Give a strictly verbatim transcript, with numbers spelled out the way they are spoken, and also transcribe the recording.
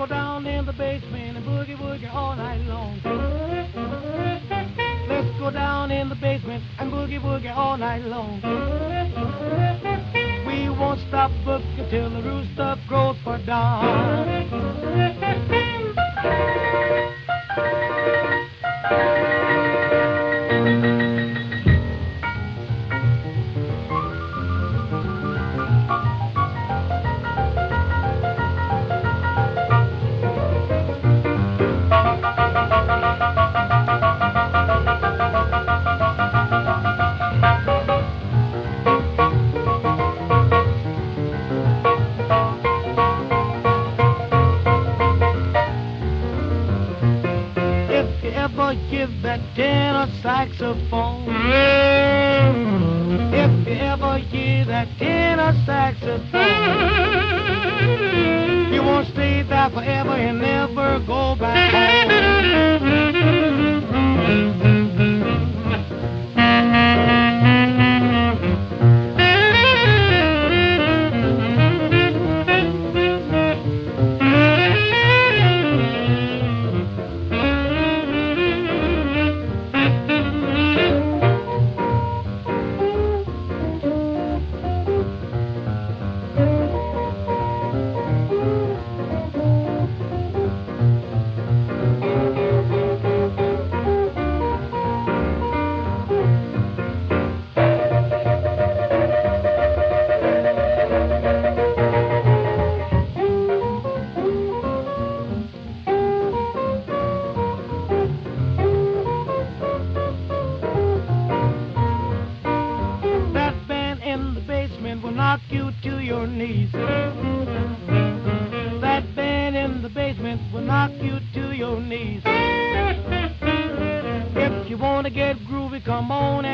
go down in the basement and boogie woogie all night long. Let's go down in the basement and boogie woogie all night long. We won't stop boogie till the rooster crows for dawn. Give that tenor saxophone. If you ever hear that tenor saxophone, you won't stay there forever and never go back home. Will knock you to your knees. That band in the basement will knock you to your knees. If you want to get groovy, come on